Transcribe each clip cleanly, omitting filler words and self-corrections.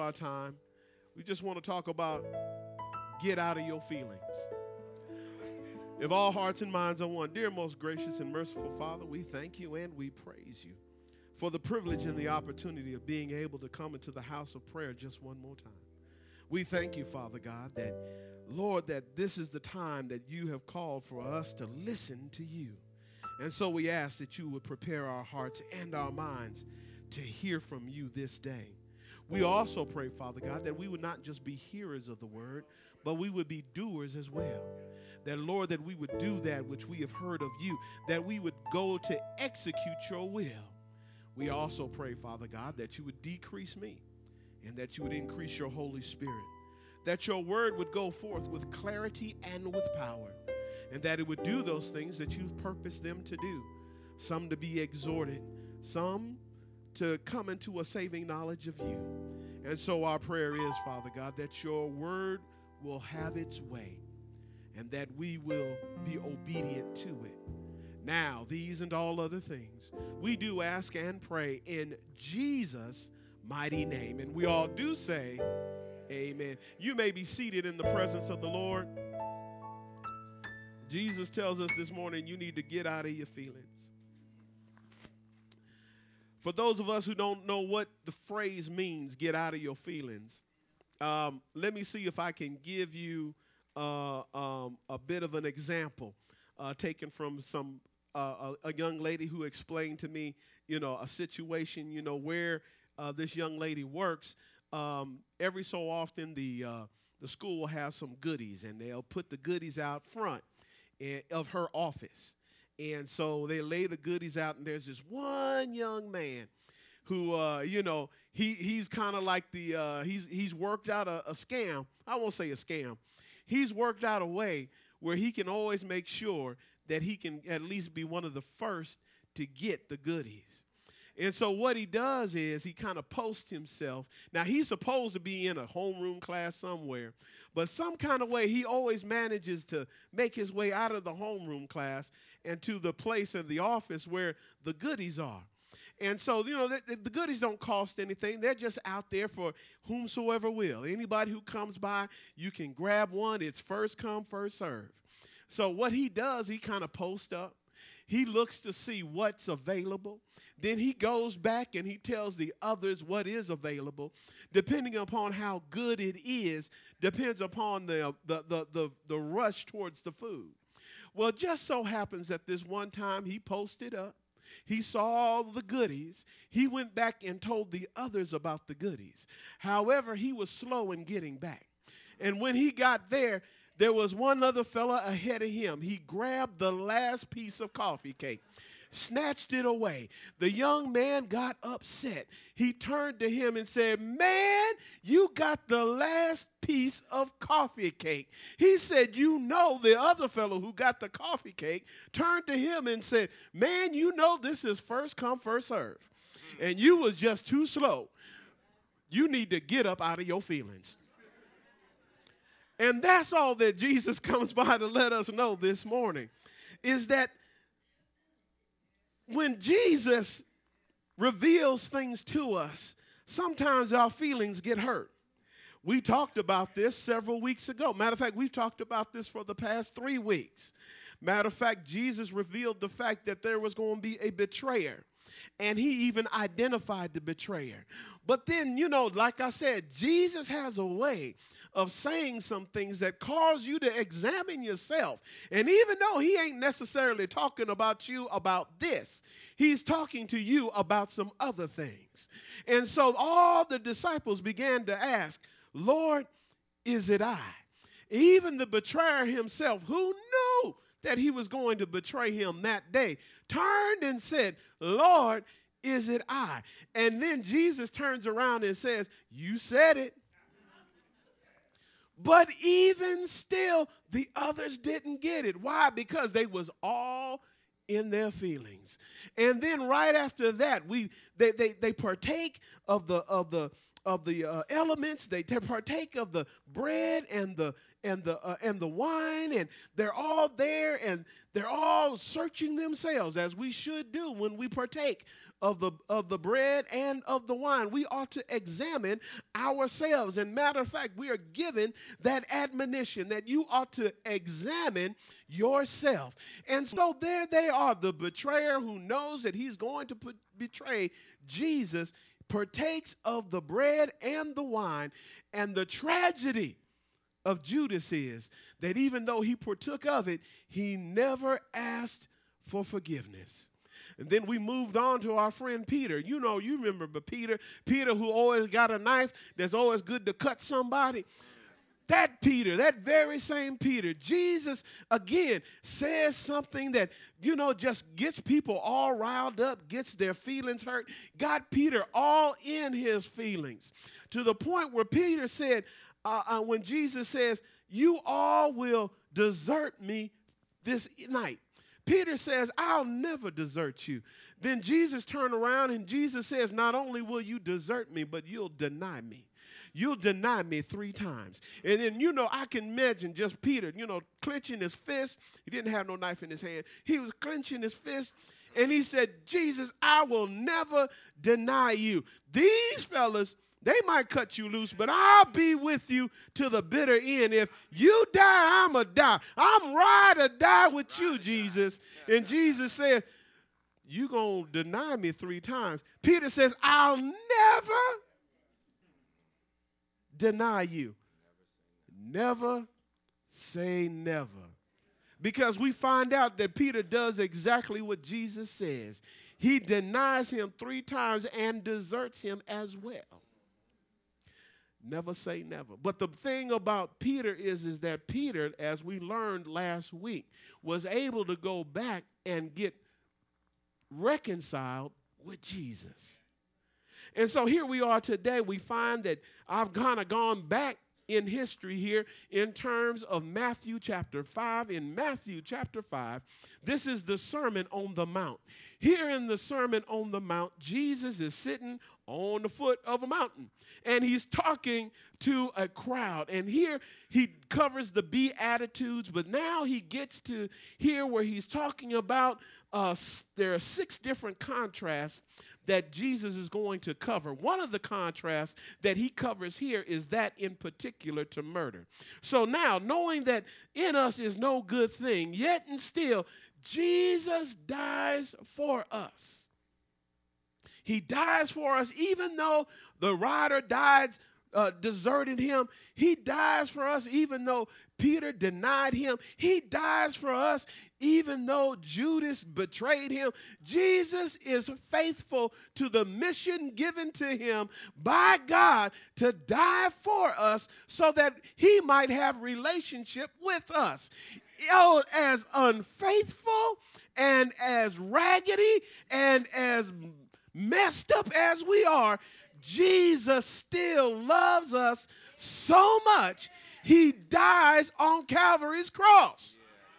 our time, we just want to talk about get out of your feelings. If all hearts and minds are one, dear most gracious and merciful Father, we thank you and we praise you for the privilege and the opportunity of being able to come into the house of prayer just one more time. We thank you, Father God, that, Lord, that this is the time that you have called for us to listen to you. And so we ask that you would prepare our hearts and our minds to hear from you this day. We also pray, Father God, that we would not just be hearers of the word, but we would be doers as well. That, Lord, that we would do that which we have heard of you, that we would go to execute your will. We also pray, Father God, that you would decrease me and that you would increase your Holy Spirit, that your word would go forth with clarity and with power, and that it would do those things that you've purposed them to do, some to be exhorted, some to come into a saving knowledge of you. And so our prayer is, Father God, that your word will have its way and that we will be obedient to it. Now, these and all other things, we do ask and pray in Jesus' mighty name. And we all do say, amen. You may be seated in the presence of the Lord. Jesus tells us this morning, you need to get out of your feelings. For those of us who don't know what the phrase means, get out of your feelings, let me see if I can give you a bit of an example taken from a young lady who explained to me, a situation, where this young lady works. Every so often, the school will have some goodies, and they'll put the goodies out front of her office. And so they lay the goodies out, and there's this one young man who, he's kind of like he's worked out a scam. I won't say a scam. He's worked out a way where he can always make sure that he can at least be one of the first to get the goodies. And so what he does is he kind of posts himself. Now, he's supposed to be in a homeroom class somewhere, but some kind of way he always manages to make his way out of the homeroom class and to the place in the office where the goodies are. And so, the goodies don't cost anything. They're just out there for whomsoever will. Anybody who comes by, you can grab one. It's first come, first serve. So what he does, he kind of posts up. He looks to see what's available. Then he goes back and he tells the others what is available. Depending upon how good it is, depends upon the rush towards the food. Well, it just so happens that this one time he posted up. He saw all the goodies. He went back and told the others about the goodies. However, he was slow in getting back. And when he got there, there was one other fella ahead of him. He grabbed the last piece of coffee cake, snatched it away. The young man got upset. He turned to him and said, "Man, you got the last piece of coffee cake." He said, the other fellow who got the coffee cake turned to him and said, "Man, this is first come, first serve. And you was just too slow. You need to get up out of your feelings." And that's all that Jesus comes by to let us know this morning, is that when Jesus reveals things to us, sometimes our feelings get hurt. We talked about this several weeks ago. Matter of fact, we've talked about this for the past 3 weeks. Matter of fact, Jesus revealed the fact that there was going to be a betrayer, and he even identified the betrayer. But then, like I said, Jesus has a way of saying some things that cause you to examine yourself. And even though he ain't necessarily talking about you about this, he's talking to you about some other things. And so all the disciples began to ask, "Lord, is it I?" Even the betrayer himself, who knew that he was going to betray him that day, turned and said, "Lord, is it I?" And then Jesus turns around and says, "You said it." But even still, the others didn't get it. Why? Because they was all in their feelings. And then right after that, they partake of the elements. They partake of the bread and the wine, and they're all there, and they're all searching themselves, as we should do when we partake of the bread and of the wine. We ought to examine ourselves. And matter of fact, we are given that admonition that you ought to examine yourself. And so there they are, the betrayer who knows that he's going to betray Jesus, partakes of the bread and the wine. And the tragedy of Judas is that even though he partook of it, he never asked for forgiveness. And then we moved on to our friend Peter. You know, you remember but Peter who always got a knife that's always good to cut somebody. That Peter, that very same Peter, Jesus, again, says something that, you know, just gets people all riled up, gets their feelings hurt, got Peter all in his feelings, to the point where Peter said, when Jesus says, you all will desert me this night. Peter says, I'll never desert you. Then Jesus turned around and Jesus says, not only will you desert me, but you'll deny me. You'll deny me 3 times. And then, you know, I can imagine just Peter, you know, clenching his fist. He didn't have no knife in his hand. He was clenching his fist. And he said, Jesus, I will never deny you. These fellas, they might cut you loose, but I'll be with you to the bitter end. If you die, I'm going to die. I'm ride or die with you, Jesus. And Jesus said, you're going to deny me 3 times. Peter says, I'll never deny you. Never say never. Because we find out that Peter does exactly what Jesus says. He denies him 3 times and deserts him as well. Never say never. But the thing about Peter is that Peter, as we learned last week, was able to go back and get reconciled with Jesus. And so here we are today. We find that I've kind of gone back in history here in terms of Matthew chapter 5. In Matthew chapter 5, this is the Sermon on the Mount. Here in the Sermon on the Mount, Jesus is sitting on the foot of a mountain, and he's talking to a crowd. And here he covers the Beatitudes, but now he gets to here where he's talking about there are 6 different contrasts that Jesus is going to cover. One of the contrasts that he covers here is that in particular to murder. So now, knowing that in us is no good thing, yet and still, Jesus dies for us. He dies for us, even though the rider deserted him. He dies for us, even though Peter denied him. He dies for us, even though Judas betrayed him. Jesus is faithful to the mission given to him by God to die for us so that he might have relationship with us. Oh, as unfaithful and as raggedy and as messed up as we are, Jesus still loves us so much, he dies on Calvary's cross.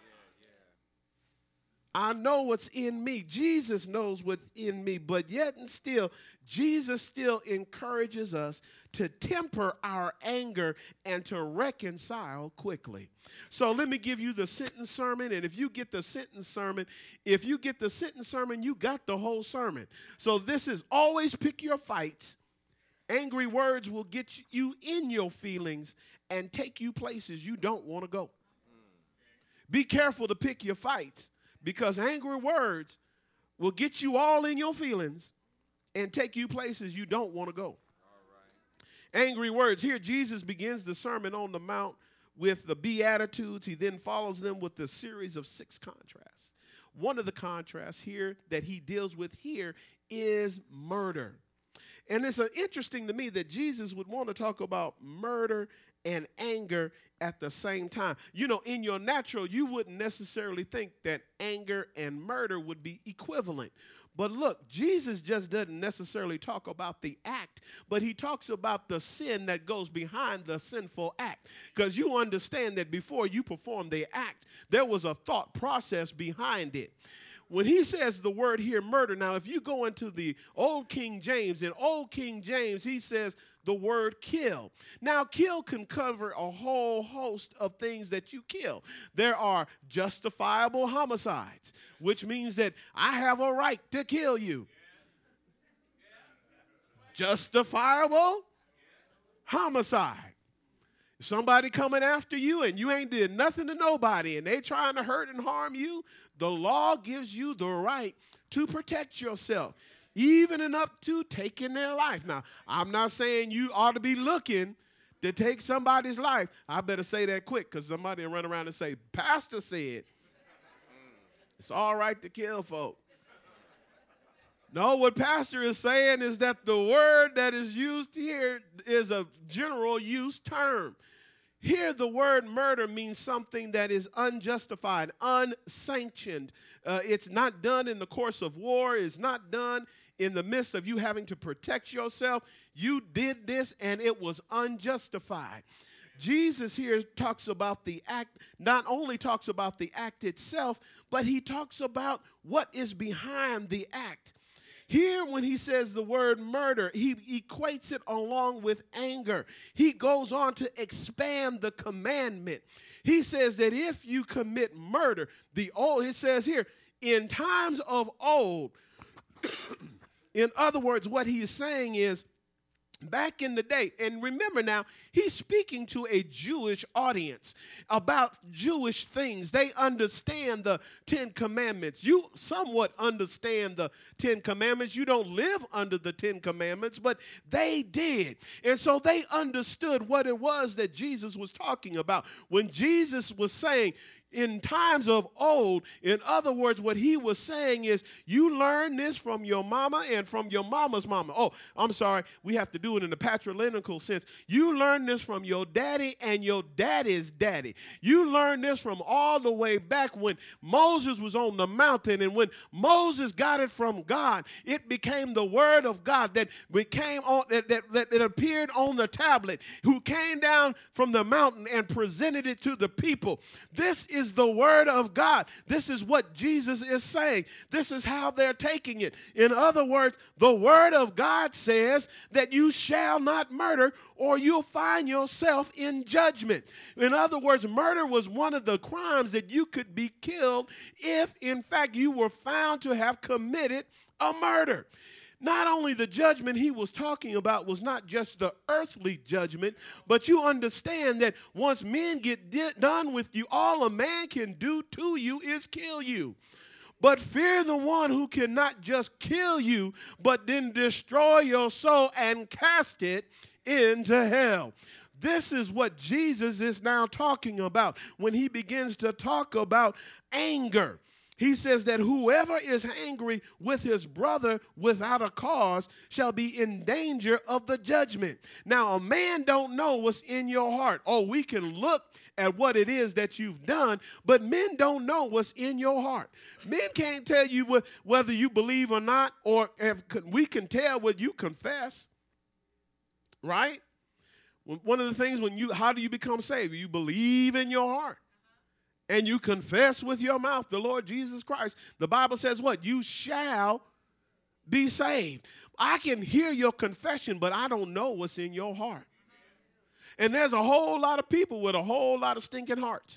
I know what's in me. Jesus knows what's in me, but yet and still, Jesus still encourages us to temper our anger and to reconcile quickly. So let me give you the sentence sermon, and if you get the sentence sermon, you got the whole sermon. So this is always pick your fights. Angry words will get you in your feelings and take you places you don't want to go. Be careful to pick your fights, because angry words will get you all in your feelings and take you places you don't want to go. Angry words. Here, Jesus begins the Sermon on the Mount with the Beatitudes. He then follows them with a series of 6 contrasts. One of the contrasts here that he deals with here is murder. And it's interesting to me that Jesus would want to talk about murder and anger at the same time. You know, in your natural, you wouldn't necessarily think that anger and murder would be equivalent. But look, Jesus just doesn't necessarily talk about the act, but he talks about the sin that goes behind the sinful act. Because you understand that before you perform the act, there was a thought process behind it. When he says the word here, murder, now if you go into the Old King James, in Old King James, he says the word kill. Now, kill can cover a whole host of things that you kill. There are justifiable homicides, which means that I have a right to kill you. Justifiable homicide. Somebody coming after you and you ain't did nothing to nobody and they trying to hurt and harm you, the law gives you the right to protect yourself, even and up to taking their life. Now, I'm not saying you ought to be looking to take somebody's life. I better say that quick because somebody will run around and say, Pastor said it's all right to kill folk. No, what Pastor is saying is that the word that is used here is a general use term. Here, the word murder means something that is unjustified, unsanctioned. It's not done in the course of war. It's not done in the midst of you having to protect yourself. You did this, and it was unjustified. Jesus here talks about the act, not only talks about the act itself, but he talks about what is behind the act. Here, when he says the word murder, he equates it along with anger. He goes on to expand the commandment. He says that if you commit murder, it says here, in times of old, in other words, what he is saying is, back in the day, and remember now, he's speaking to a Jewish audience about Jewish things. They understand the 10 Commandments. You somewhat understand the 10 Commandments. You don't live under the 10 Commandments, but they did. And so they understood what it was that Jesus was talking about. When Jesus was saying, in times of old, in other words, what he was saying is, you learn this from your mama and from your mama's mama. Oh, I'm sorry, we have to do it in the patrilineal sense. You learn this from your daddy and your daddy's daddy. You learn this from all the way back when Moses was on the mountain, and when Moses got it from God, it became the word of God that became on that appeared on the tablet, who came down from the mountain and presented it to the people. This is the word of God. This is what Jesus is saying. This is how they're taking it. In other words, the word of God says that you shall not murder, or you'll find yourself in judgment. In other words, murder was one of the crimes that you could be killed if, in fact, you were found to have committed a murder. Not only the judgment he was talking about was not just the earthly judgment, but you understand that once men get done with you, all a man can do to you is kill you. But fear the one who cannot just kill you, but then destroy your soul and cast it into hell. This is what Jesus is now talking about when he begins to talk about anger. He says that whoever is angry with his brother without a cause shall be in danger of the judgment. Now, a man don't know what's in your heart. Oh, we can look at what it is that you've done, but men don't know what's in your heart. Men can't tell you whether you believe or not, or if we can tell what you confess, right? One of the things how do you become saved? You believe in your heart. And you confess with your mouth the Lord Jesus Christ. The Bible says what? You shall be saved. I can hear your confession, but I don't know what's in your heart. And there's a whole lot of people with a whole lot of stinking hearts.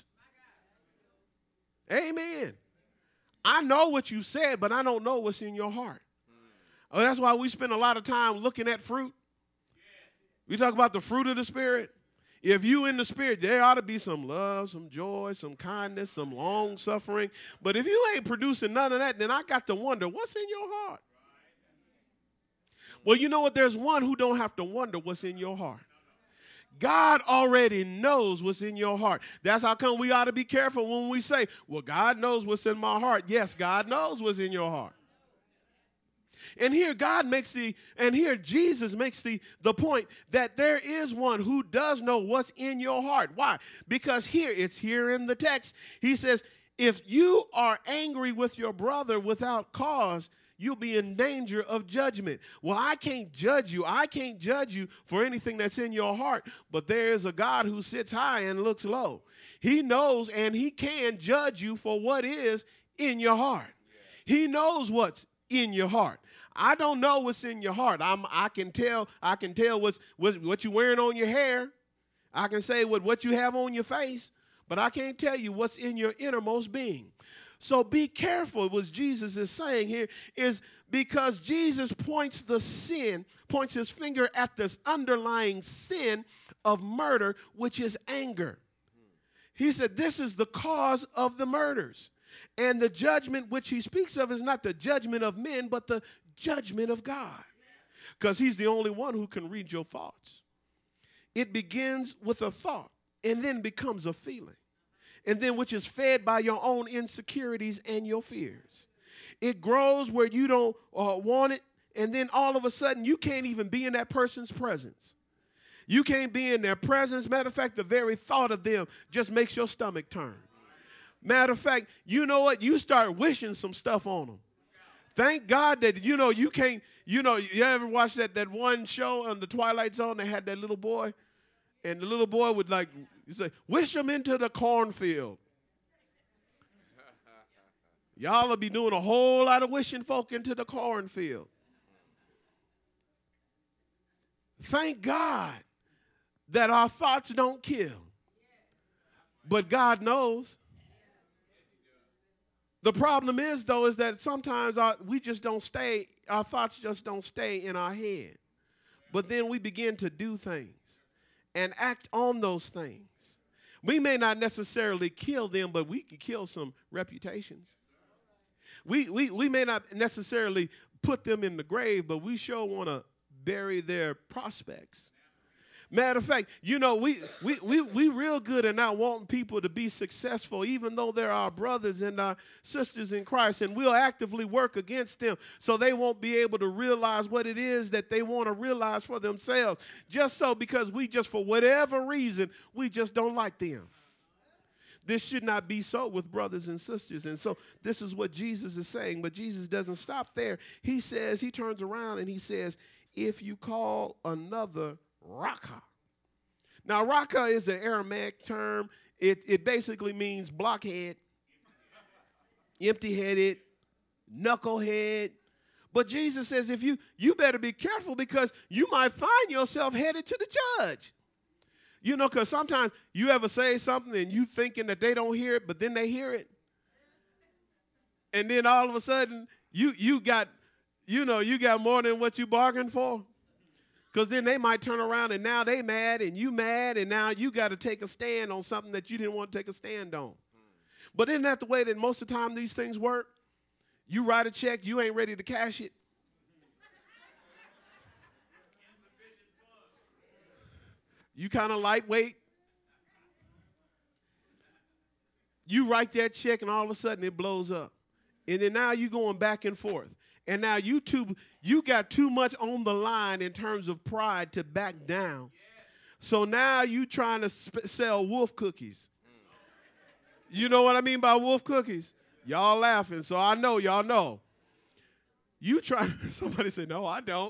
Amen. I know what you said, but I don't know what's in your heart. Oh, that's why we spend a lot of time looking at fruit. We talk about the fruit of the Spirit. If you in the Spirit, there ought to be some love, some joy, some kindness, some long suffering. But if you ain't producing none of that, then I got to wonder, what's in your heart? Well, you know what? There's one who don't have to wonder what's in your heart. God already knows what's in your heart. That's how come we ought to be careful when we say, well, God knows what's in my heart. Yes, God knows what's in your heart. And here Jesus makes the point that there is one who does know what's in your heart. Why? Because it's here in the text. He says, if you are angry with your brother without cause, you'll be in danger of judgment. Well, I can't judge you. I can't judge you for anything that's in your heart. But there is a God who sits high and looks low. He knows and he can judge you for what is in your heart. He knows what's in your heart. I don't know what's in your heart. I can tell what you're wearing on your hair. I can say what you have on your face, but I can't tell you what's in your innermost being. So be careful. What Jesus is saying here is because Jesus points his finger at this underlying sin of murder, which is anger. He said this is the cause of the murders. And the judgment which he speaks of is not the judgment of men, but the judgment of God. Because he's the only one who can read your thoughts. It begins with a thought and then becomes a feeling. And then which is fed by your own insecurities and your fears. It grows where you don't want it, and then all of a sudden you can't even be in that person's presence. You can't be in their presence. Matter of fact, the very thought of them just makes your stomach turn. Matter of fact, you know what? You start wishing some stuff on them. Thank God that, you can't, you ever watch that one show on the Twilight Zone? They had that little boy, and the little boy would you say, wish them into the cornfield. Y'all will be doing a whole lot of wishing folk into the cornfield. Thank God that our thoughts don't kill. But God knows. The problem is, though, is that sometimes our thoughts just don't stay in our head. But then we begin to do things and act on those things. We may not necessarily kill them, but we can kill some reputations. We may not necessarily put them in the grave, but we sure want to bury their prospects. Matter of fact, we real good at not wanting people to be successful, even though they're our brothers and our sisters in Christ, and we'll actively work against them so they won't be able to realize what it is that they want to realize for themselves, because for whatever reason, we just don't like them. This should not be so with brothers and sisters. And so this is what Jesus is saying, but Jesus doesn't stop there. He turns around and he says, if you call another Raka. Now, Raka is an Aramaic term. It basically means blockhead, empty-headed, knucklehead. But Jesus says you better be careful because you might find yourself headed to the judge. Because sometimes you ever say something and you thinking that they don't hear it, but then they hear it. And then all of a sudden you got more than what you bargained for. Because then they might turn around and now they mad and now you got to take a stand on something that you didn't want to take a stand on. But isn't that the way that most of the time these things work? You write a check, you ain't ready to cash it. You kind of lightweight. You write that check and all of a sudden it blows up. And then now you going back and forth. And now you got too much on the line in terms of pride to back down. So now you trying to sell wolf cookies. You know what I mean by wolf cookies? Y'all laughing, so I know y'all know. Somebody say, no, I don't.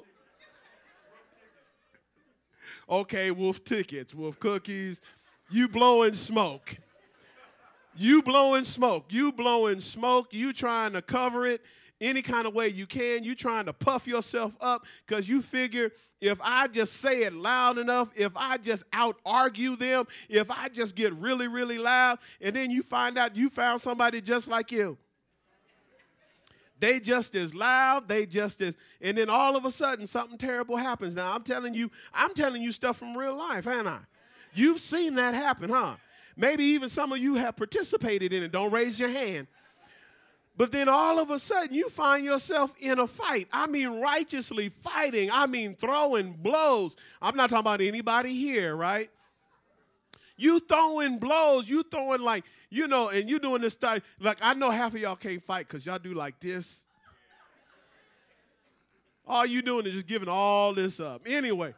Okay, wolf tickets, wolf cookies. You blowing smoke. You blowing smoke. You trying to cover it any kind of way you can. You trying to puff yourself up because you figure if I just say it loud enough, if I just out-argue them, if I just get really, really loud, and then you find out you found somebody just like you. They just as loud, and then all of a sudden something terrible happens. Now I'm telling you stuff from real life, haven't I? You've seen that happen, huh? Maybe even some of you have participated in it. Don't raise your hand. But then all of a sudden you find yourself in a fight. I mean righteously fighting. I mean throwing blows. I'm not talking about anybody here, right? You throwing blows. You throwing and you doing this stuff. Like I know half of y'all can't fight because y'all do like this. All you doing is just giving all this up. Anyway.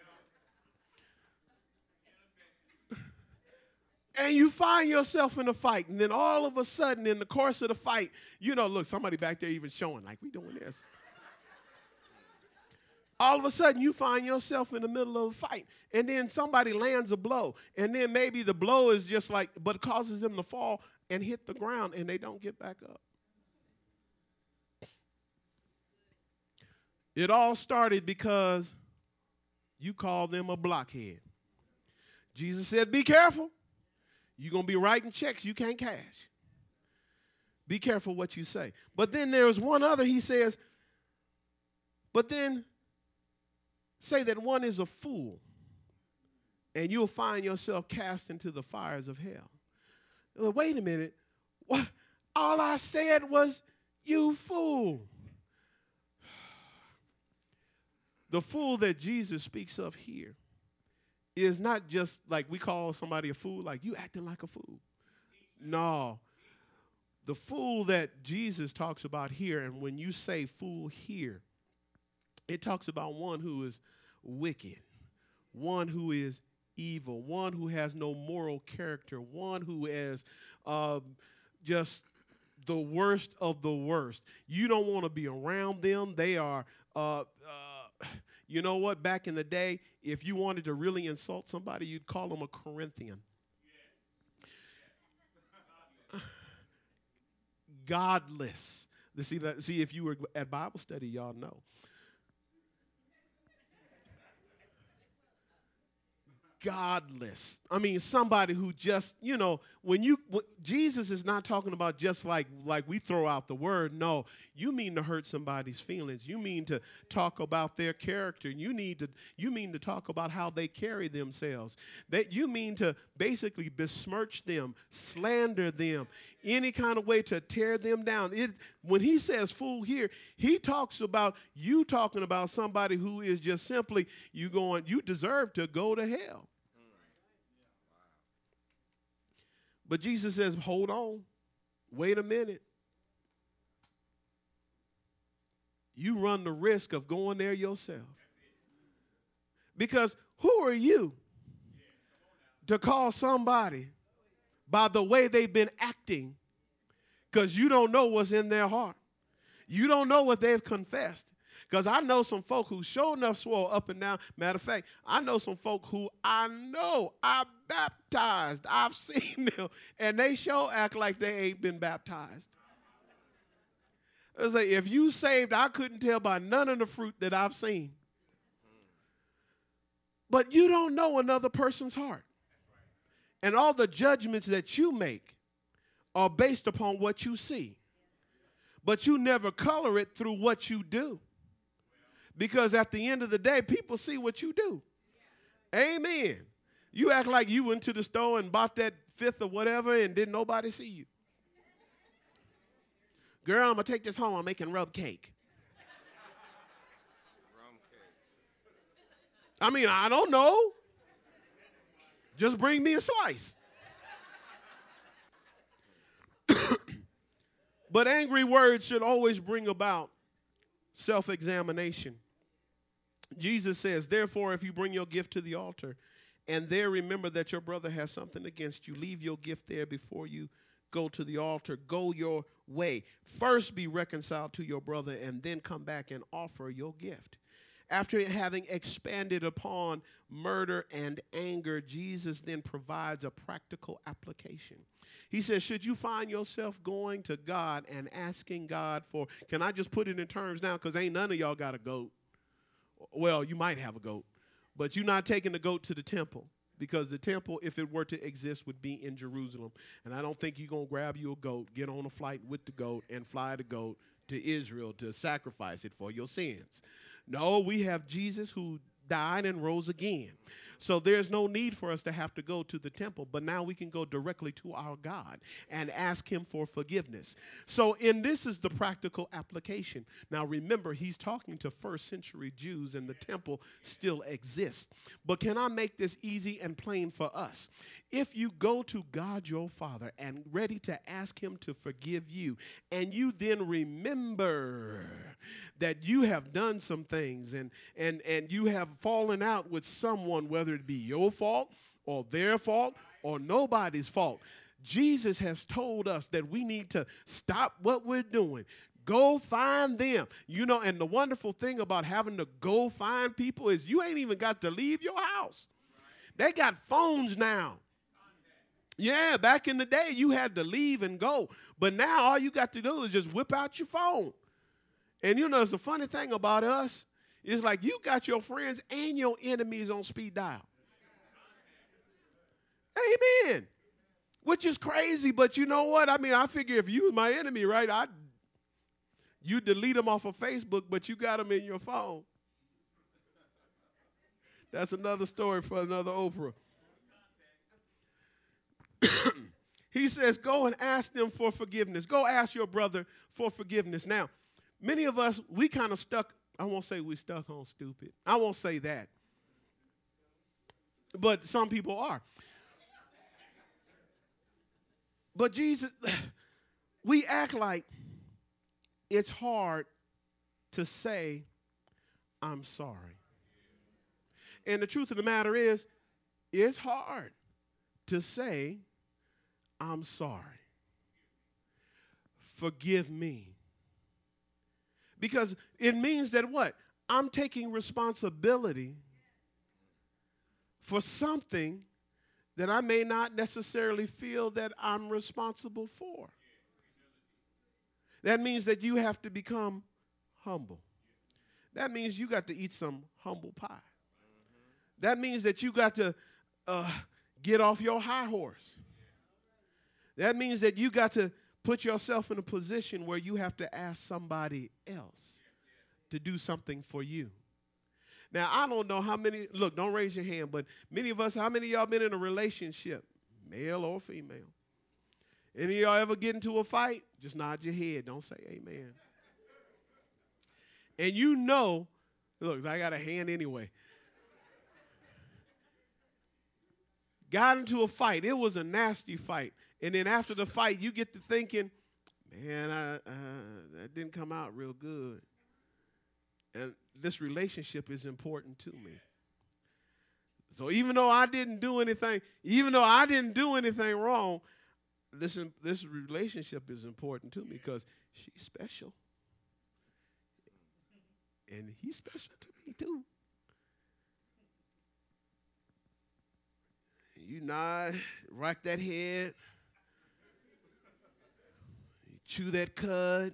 And you find yourself in a fight, and then all of a sudden, in the course of the fight, look, somebody back there even showing, like, we doing this. All of a sudden, you find yourself in the middle of a fight, and then somebody lands a blow, and then maybe the blow is just but causes them to fall and hit the ground, and they don't get back up. It all started because you called them a blockhead. Jesus said, be careful. You're going to be writing checks you can't cash. Be careful what you say. But then there's one other, he says, but then say that one is a fool, and you'll find yourself cast into the fires of hell. Well, wait a minute. What? All I said was, you fool. The fool that Jesus speaks of here is not just like we call somebody a fool, like you acting like a fool. No. The fool that Jesus talks about here, and when you say fool here, it talks about one who is wicked, one who is evil, one who has no moral character, one who is just the worst of the worst. You don't want to be around them. They are, you know what, back in the day, if you wanted to really insult somebody, you'd call them a Corinthian. Godless. See, if you were at Bible study, y'all know. Godless. I mean, somebody who just, when Jesus is not talking about just like we throw out the word. No, you mean to hurt somebody's feelings. You mean to talk about their character. You mean to talk about how they carry themselves. That you mean to basically besmirch them, slander them, any kind of way to tear them down. When he says fool here, he talks about you talking about somebody who is just simply you deserve to go to hell. But Jesus says, hold on, wait a minute. You run the risk of going there yourself. Because who are you to call somebody by the way they've been acting? Because you don't know what's in their heart. You don't know what they've confessed. Because I know some folk who sure enough swore up and down. Matter of fact, I know some folk who I know I baptized. I've seen them, and they sure act like they ain't been baptized. It's like, if you saved, I couldn't tell by none of the fruit that I've seen. But you don't know another person's heart. And all the judgments that you make are based upon what you see. But you never color it through what you do. Because at the end of the day, people see what you do. Amen. You act like you went to the store and bought that fifth or whatever and didn't nobody see you. Girl, I'm going to take this home. I'm making rum cake. I mean, I don't know. Just bring me a slice. But angry words should always bring about self-examination. Jesus says, therefore, if you bring your gift to the altar and there remember that your brother has something against you, leave your gift there before you go to the altar. Go your way. First be reconciled to your brother and then come back and offer your gift. After having expanded upon murder and anger, Jesus then provides a practical application. He says, should you find yourself going to God and asking God for, can I just put it in terms now, because ain't none of y'all got a goat. Well, you might have a goat, but you're not taking the goat to the temple, because the temple, if it were to exist, would be in Jerusalem. And I don't think you're going to grab you a goat, get on a flight with the goat, and fly the goat to Israel to sacrifice it for your sins. No, we have Jesus who died and rose again. So there's no need for us to have to go to the temple, but now we can go directly to our God and ask him for forgiveness. So this is the practical application. Now remember, he's talking to first century Jews and the temple still exists. But can I make this easy and plain for us? If you go to God your Father and ready to ask him to forgive you, and you then remember that you have done some things and you have fallen out with someone, whether it be your fault or their fault or nobody's fault, Jesus has told us that we need to stop what we're doing. Go find them. And the wonderful thing about having to go find people is you ain't even got to leave your house. They got phones now. Yeah, back in the day, you had to leave and go. But now all you got to do is just whip out your phone. And it's the funny thing about us. It's like you got your friends and your enemies on speed dial. Amen. which is crazy, but you know what? I mean, I figure if you was my enemy, right, you delete them off of Facebook, but you got them in your phone. That's another story for another Oprah. He says, go and ask them for forgiveness. Go ask your brother for forgiveness. Now, many of us, we kind of stuck, I won't say we stuck on stupid. I won't say that. But some people are. But Jesus, we act like it's hard to say, I'm sorry. And the truth of the matter is, it's hard to say, I'm sorry. Forgive me. Because it means that what? I'm taking responsibility for something that I may not necessarily feel that I'm responsible for. That means that you have to become humble. That means you got to eat some humble pie. That means that you got to get off your high horse. That means that you got to put yourself in a position where you have to ask somebody else to do something for you. Now, I don't know how many, look, don't raise your hand, but many of us, how many of y'all been in a relationship, male or female? Any of y'all ever get into a fight? Just nod your head. Don't say amen. And you know, look, I got a hand anyway. Got into a fight. It was a nasty fight. And then after the fight, you get to thinking, man, that didn't come out real good. And this relationship is important to me. So even though I didn't do anything wrong, this relationship is important to me because she's special. And he's special to me too. You nod, rock that head, you chew that cud,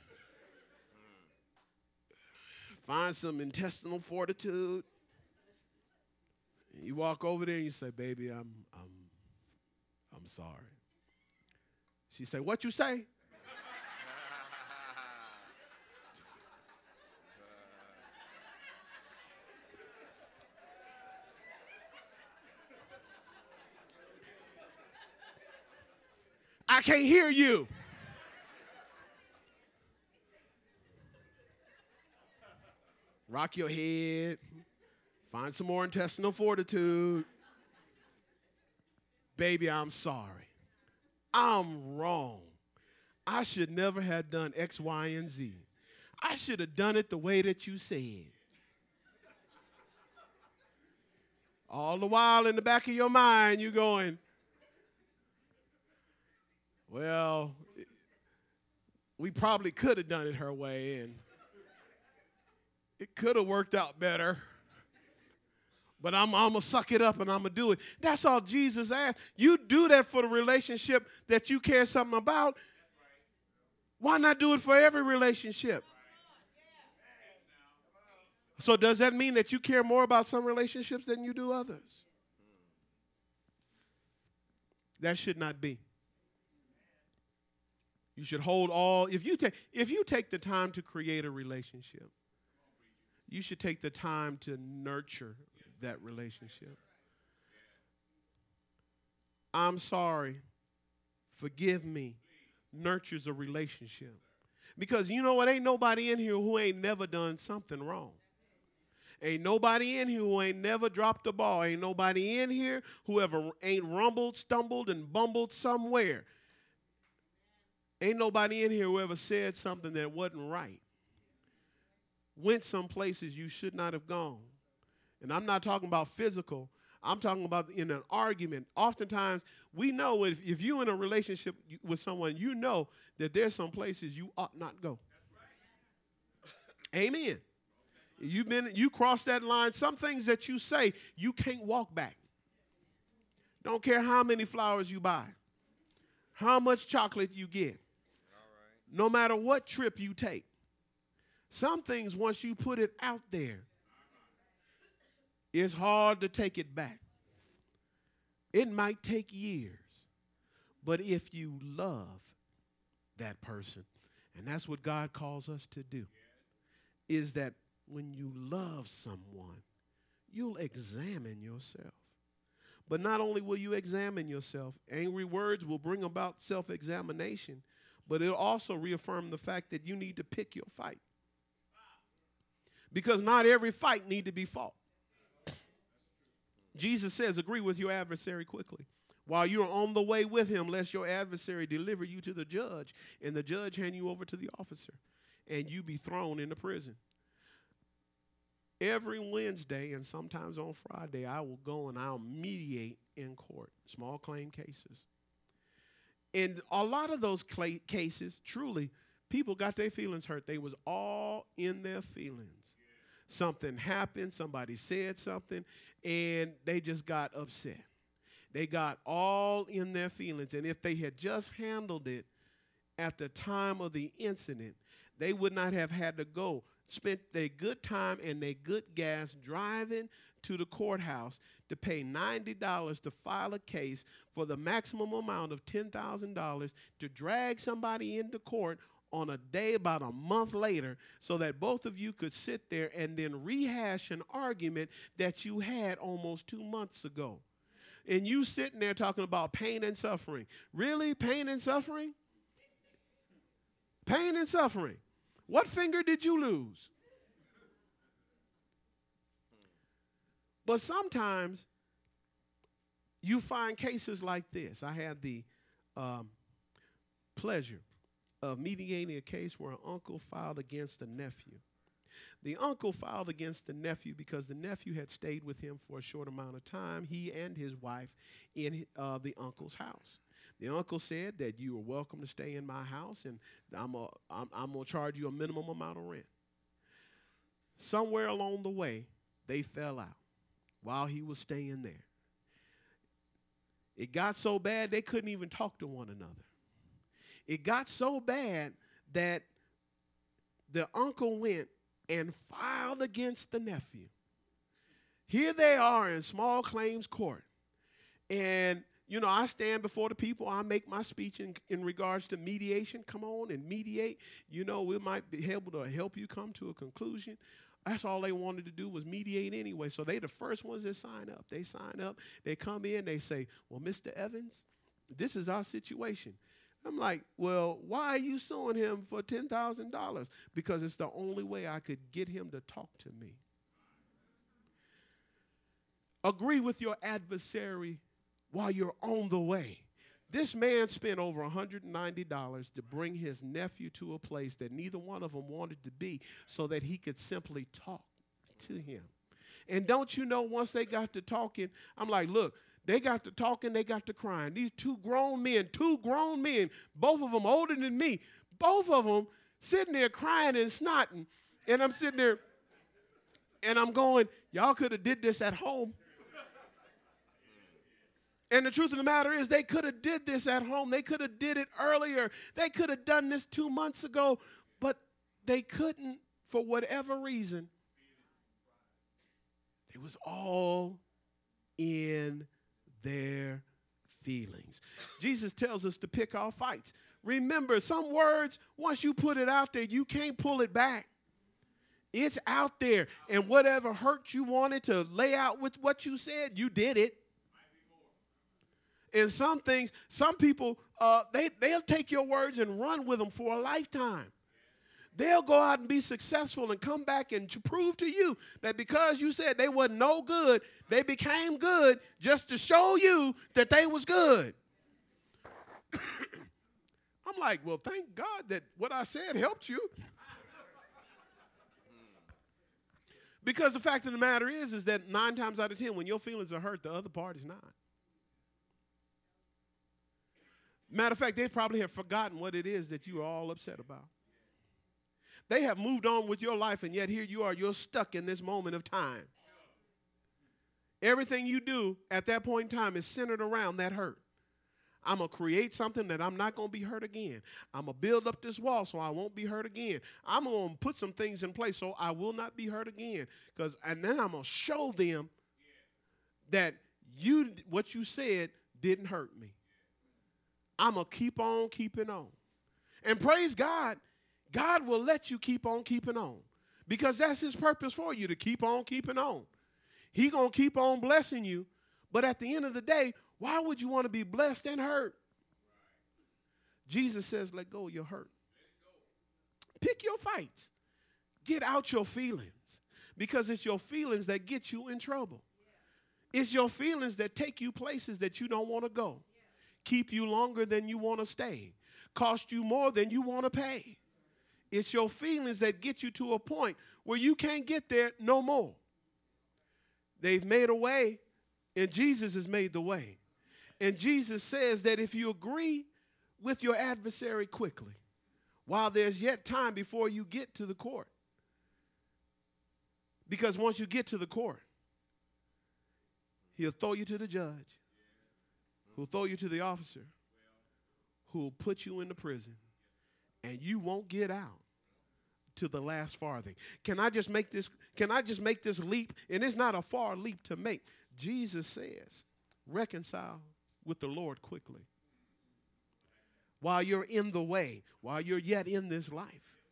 find some intestinal fortitude. You walk over there and you say, baby, I'm sorry. She say, what you say? I can't hear you. Rock your head. Find some more intestinal fortitude. Baby, I'm sorry. I'm wrong. I should never have done X, Y, and Z. I should have done it the way that you said. All the while in the back of your mind, you're going, well, we probably could have done it her way, and it could have worked out better. But I'm going to suck it up and I'm going to do it. That's all Jesus asked. You do that for the relationship that you care something about. Why not do it for every relationship? So does that mean that you care more about some relationships than you do others? That should not be. You should hold all, if you take the time to create a relationship, you should take the time to nurture that relationship. I'm sorry. Forgive me. Nurtures a relationship. Because you know what? Ain't nobody in here who ain't never done something wrong. Ain't nobody in here who ain't never dropped the ball. Ain't nobody in here who ever ain't rumbled, stumbled, and bumbled somewhere. Ain't nobody in here who ever said something that wasn't right. Went some places you should not have gone. And I'm not talking about physical. I'm talking about in an argument. Oftentimes, we know if you're in a relationship with someone, you know that there's some places you ought not go. Amen. You cross that line. Some things that you say, you can't walk back. Don't care how many flowers you buy, how much chocolate you get, no matter what trip you take. Some things, once you put it out there, it's hard to take it back. It might take years. but if you love that person, and that's what God calls us to do, is that when you love someone, you'll examine yourself. But not only will you examine yourself, angry words will bring about self-examination, but it'll also reaffirm the fact that you need to pick your fight. Because not every fight need to be fought. Jesus says, agree with your adversary quickly, while you're on the way with him, lest your adversary deliver you to the judge, and the judge hand you over to the officer, and you be thrown into prison. Every Wednesday and sometimes on Friday, I will go and I'll mediate in court, small claim cases. In a lot of those cases, truly, people got their feelings hurt. They was all in their feelings. Something happened, somebody said something, and they just got upset. They got all in their feelings. And if they had just handled it at the time of the incident, they would not have had to go, spent their good time and their good gas driving to the courthouse to pay $90 to file a case for the maximum amount of $10,000 to drag somebody into court on a day about a month later so that both of you could sit there and then rehash an argument that you had almost 2 months ago. And you sitting there talking about pain and suffering. Really? Pain and suffering? Pain and suffering. What finger did you lose? But sometimes you find cases like this. I had the pleasure of mediating a case where an uncle filed against a nephew. The uncle filed against the nephew because the nephew had stayed with him for a short amount of time, he and his wife, in the uncle's house. The uncle said that you are welcome to stay in my house, and I'm going to charge you a minimum amount of rent. Somewhere along the way, they fell out while he was staying there. It got so bad they couldn't even talk to one another. It got so bad that the uncle went and filed against the nephew. Here they are in small claims court. And, you know, I stand before the people. I make my speech in regards to mediation. Come on and mediate. You know, we might be able to help you come to a conclusion. That's all they wanted to do was mediate anyway. So they the first ones that sign up. They sign up. They come in. They say, well, Mr. Evans, this is our situation. I'm like, well, why are you suing him for $10,000? Because it's the only way I could get him to talk to me. Agree with your adversary while you're on the way. This man spent over $190 to bring his nephew to a place that neither one of them wanted to be so that he could simply talk to him. And don't you know, once they got to talking, I'm like, look, they got to talking, they got to crying. These two grown men, both of them older than me, both of them sitting there crying and snotting. And I'm sitting there and I'm going, y'all could have did this at home. And the truth of the matter is they could have did this at home. They could have did it earlier. They could have done this 2 months ago, but they couldn't for whatever reason. It was all in their feelings. Jesus tells us to pick our fights. Remember, some words, once you put it out there, you can't pull it back. It's out there. And whatever hurt you wanted to lay out with what you said, you did it. And some things, some people, they'll take your words and run with them for a lifetime. They'll go out and be successful and come back and prove to you that because you said they wasn't no good, they became good just to show you that they was good. I'm like, well, thank God that what I said helped you. Because the fact of the matter is that 9 times out of 10, when your feelings are hurt, the other party's not. Matter of fact, they probably have forgotten what it is that you are all upset about. They have moved on with your life, and yet here you are. You're stuck in this moment of time. Everything you do at that point in time is centered around that hurt. I'm going to create something that I'm not going to be hurt again. I'm going to build up this wall so I won't be hurt again. I'm going to put some things in place so I will not be hurt again. And then I'm going to show them that what you said didn't hurt me. I'm going to keep on keeping on. And praise God, God will let you keep on keeping on because that's his purpose for you, to keep on keeping on. He going to keep on blessing you, but at the end of the day, why would you want to be blessed and hurt? Jesus says, let go of your hurt. Pick your fights. Get out your feelings because it's your feelings that get you in trouble. It's your feelings that take you places that you don't want to go, keep you longer than you want to stay, cost you more than you want to pay. It's your feelings that get you to a point where you can't get there no more. They've made a way, and Jesus has made the way. And Jesus says that if you agree with your adversary quickly, while there's yet time before you get to the court, because once you get to the court, he'll throw you to the judge, who'll throw you to the officer, who'll put you in the prison, and you won't get out to the last farthing. Can I just make this leap? And it's not a far leap to make. Jesus says, reconcile with the Lord quickly. While you're in the way, while you're yet in this life.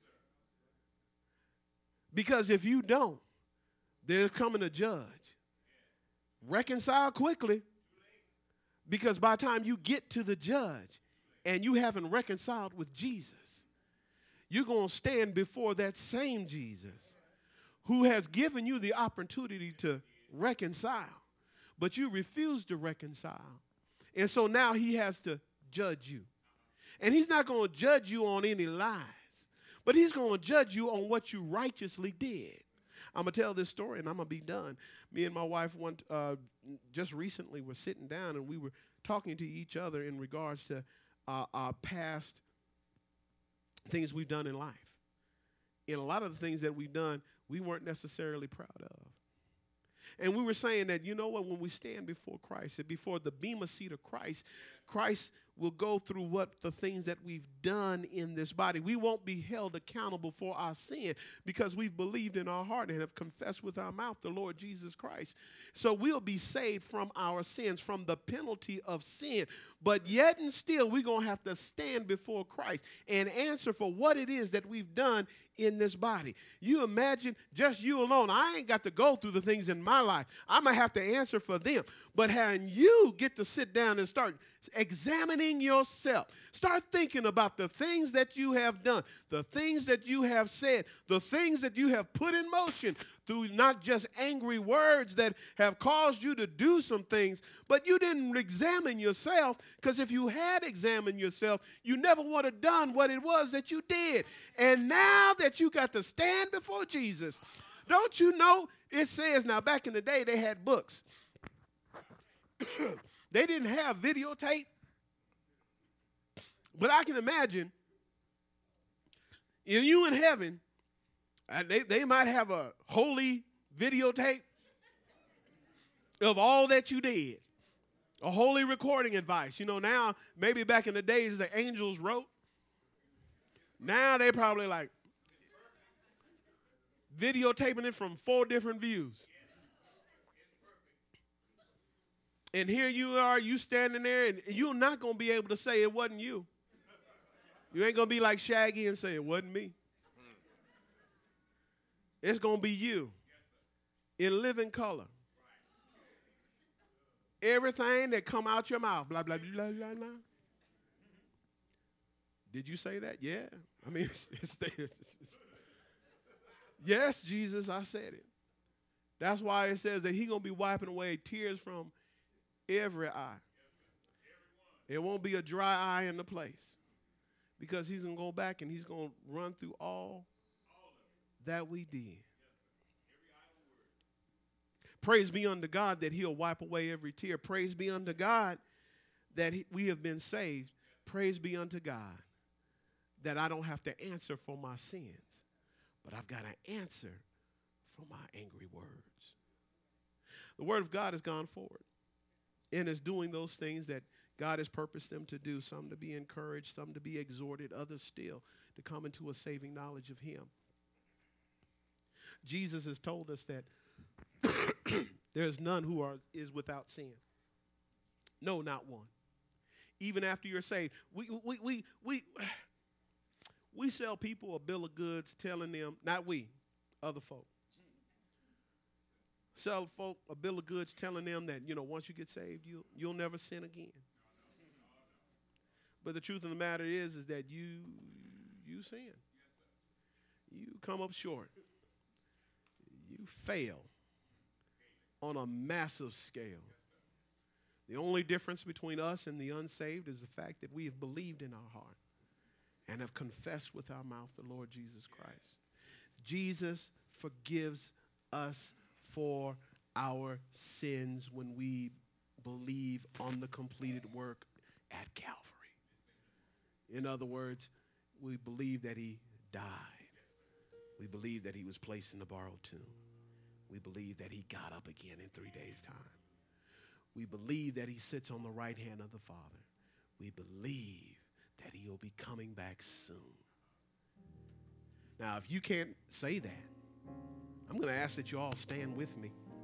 Because if you don't, there's coming a judge. Reconcile quickly. Because by the time you get to the judge and you haven't reconciled with Jesus, you're going to stand before that same Jesus who has given you the opportunity to reconcile, but you refuse to reconcile. And so now he has to judge you. And he's not going to judge you on any lies, but he's going to judge you on what you righteously did. I'm going to tell this story, and I'm going to be done. Me and my wife just recently were sitting down, and we were talking to each other in regards to our past things we've done in life. And a lot of the things that we've done, we weren't necessarily proud of. And we were saying that, you know what, when we stand before Christ and before the bema seat of Christ, Christ will go through the things that we've done in this body. We won't be held accountable for our sin because we've believed in our heart and have confessed with our mouth the Lord Jesus Christ. So we'll be saved from our sins, from the penalty of sin. But yet and still, we're going to have to stand before Christ and answer for what it is that we've done in this body. You imagine just you alone. I ain't got to go through the things in my life. I'm going to have to answer for them. But having you get to sit down and start examining yourself. Start thinking about the things that you have done, the things that you have said, the things that you have put in motion through not just angry words that have caused you to do some things, but you didn't examine yourself, because if you had examined yourself, you never would have done what it was that you did. And now that you got to stand before Jesus, don't you know it says, now back in the day they had books. They didn't have videotape. But I can imagine if you in heaven, they might have a holy videotape of all that you did. A holy recording advice. You know, now, maybe back in the days the angels wrote. Now they probably like videotaping it from 4 different views. And here you are, you standing there, and you're not going to be able to say it wasn't you. You ain't going to be like Shaggy and say it wasn't me. It's going to be you in living color. Everything that come out your mouth, blah, blah, blah, blah, blah. Did you say that? Yeah. I mean, it's there. Yes, Jesus, I said it. That's why it says that he's going to be wiping away tears from every eye. It won't be a dry eye in the place, because he's going to go back and he's going to run through all that we did. Praise be unto God that he'll wipe away every tear. Praise be unto God that we have been saved. Praise be unto God that I don't have to answer for my sins, but I've got to answer for my angry words. The word of God has gone forward and is doing those things that God has purposed them to do, some to be encouraged, some to be exhorted, others still to come into a saving knowledge of him. Jesus has told us that there is none who is without sin. No, not one. even after you're saved. We sell people a bill of goods telling them, not we, other folk. Sell folk a bill of goods telling them that, once you get saved, you'll never sin again. But the truth of the matter is that you sin. You come up short. You fail on a massive scale. The only difference between us and the unsaved is the fact that we have believed in our heart and have confessed with our mouth the Lord Jesus Christ. Jesus forgives us for our sins when we believe on the completed work at Calvary. In other words, we believe that he died. We believe that he was placed in the borrowed tomb. We believe that he got up again in 3 days' time. We believe that he sits on the right hand of the Father. We believe that he'll be coming back soon. Now, if you can't say that, I'm going to ask that you all stand with me.